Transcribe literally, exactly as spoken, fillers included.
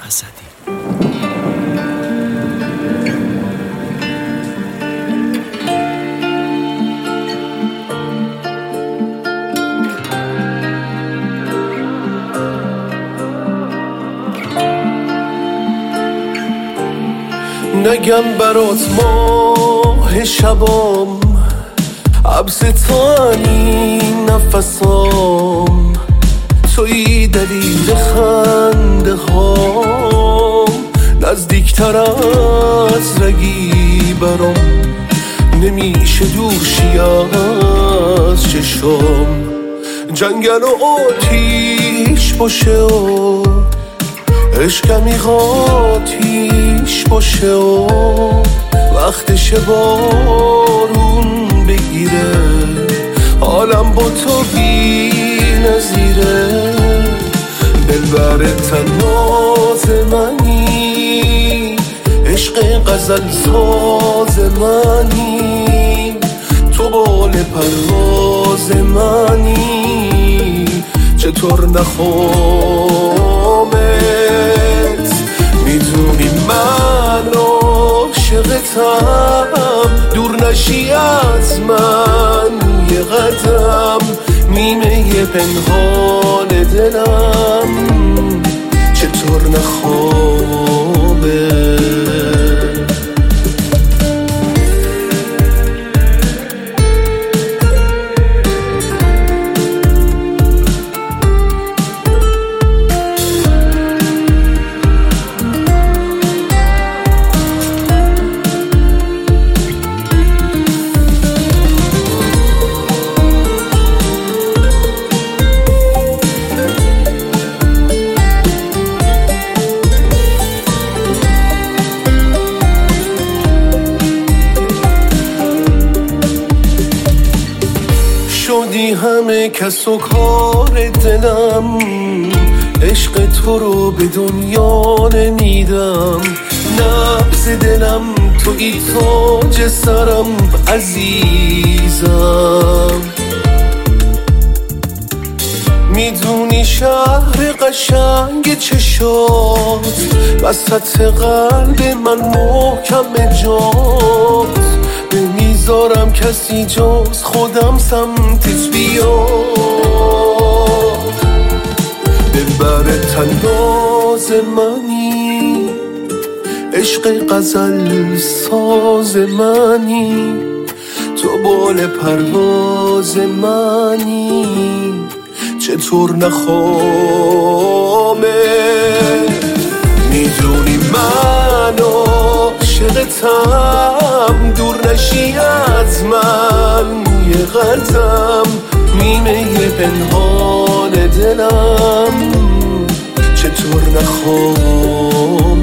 اسدی. نگم برات ماه شبام، عبستانی نفسام، توی دلیل خنده هام، نزدیکتر از رگی برام، نمیشه دورشی از چشام. جنگل و آتیش باشه و عشقمی قاتیش باشه و وقتش بارون بگیره، حالم با تو بی نظیره. دلبر تناز منی، عشق غزل ساز منی، تو بال پرواز منی، چطور نخوامت؟ میدونی من عاشقتم، دور نشی از من یه قدم، نیمه پنهان دلم، چطور نخوامت؟ شدی همه کس و کار دلم، عشق تو رو به دنیا نمیدم، نبض دلم توی تاج سرم عزیزم. میدونی شهر قشنگ چشات، وسط قلب من محکم جات، نمیذارم کسی جز خودم سمتت بیاد. دلبر تناز منی، عشق غزل ساز منی، تو بال پرواز منی، چطور نخوامت؟ میدونی من عاشقتم، دور نشی از من یه قدم، نیمه پنهان دلم، چطور نخوامت؟